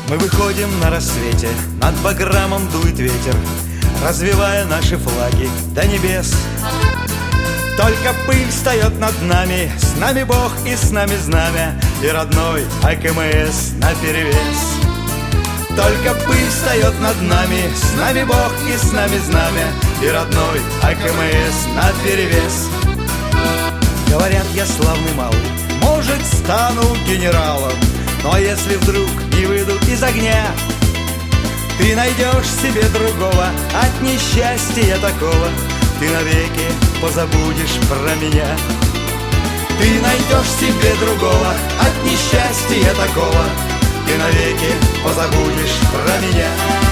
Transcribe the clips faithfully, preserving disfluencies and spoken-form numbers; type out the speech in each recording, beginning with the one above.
Мы выходим на рассвете, над баграмом дует ветер, развивая наши флаги до небес. Только пыль встает над нами, с нами Бог и с нами знамя, и родной АКМС наперевес. Только пыль встает над нами, с нами Бог и с нами знамя, и родной АКМС наперевес. Говорят, я славный малый, может, стану генералом, но если вдруг не выйду из огня, ты найдешь себе другого от несчастья такого, ты навеки позабудешь про меня. Ты найдешь себе другого от несчастья такого, ты навеки позабудешь про меня.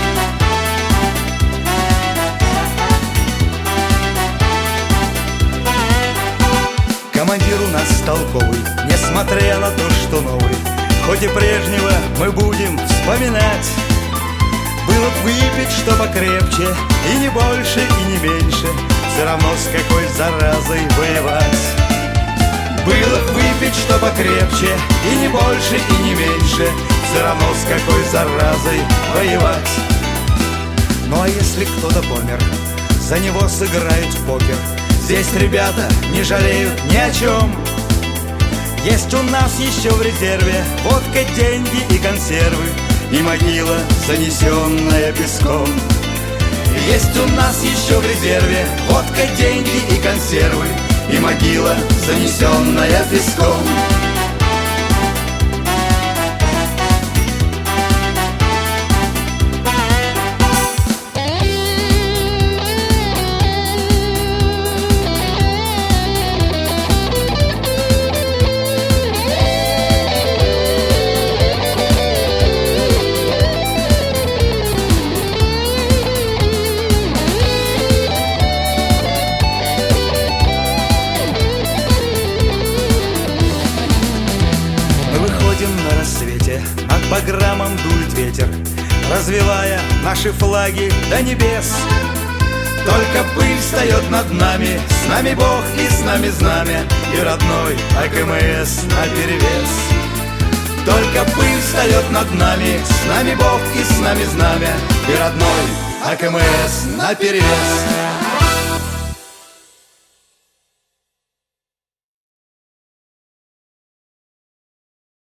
Командир у нас толковый, несмотря на то, что новый, хоть и прежнего мы будем вспоминать. Было б выпить, что покрепче, и не больше, и не меньше, все равно с какой заразой воевать. Было б выпить, что покрепче, и не больше, и не меньше, все равно с какой заразой воевать. Ну а если кто-то помер, за него сыграют в покер. Здесь ребята не жалеют ни о чем. Есть у нас еще в резерве водка, деньги и консервы, и могила, занесенная песком. Есть у нас еще в резерве водка, деньги и консервы, и могила, занесенная песком. На рассвете над баграмом дует ветер, развивая наши флаги до небес. Только пыль встает над нами, с нами Бог и с нами знамя, и родной АКМС наперевес. Только пыль встает над нами, с нами Бог и с нами знамя, и родной АКМС наперевес.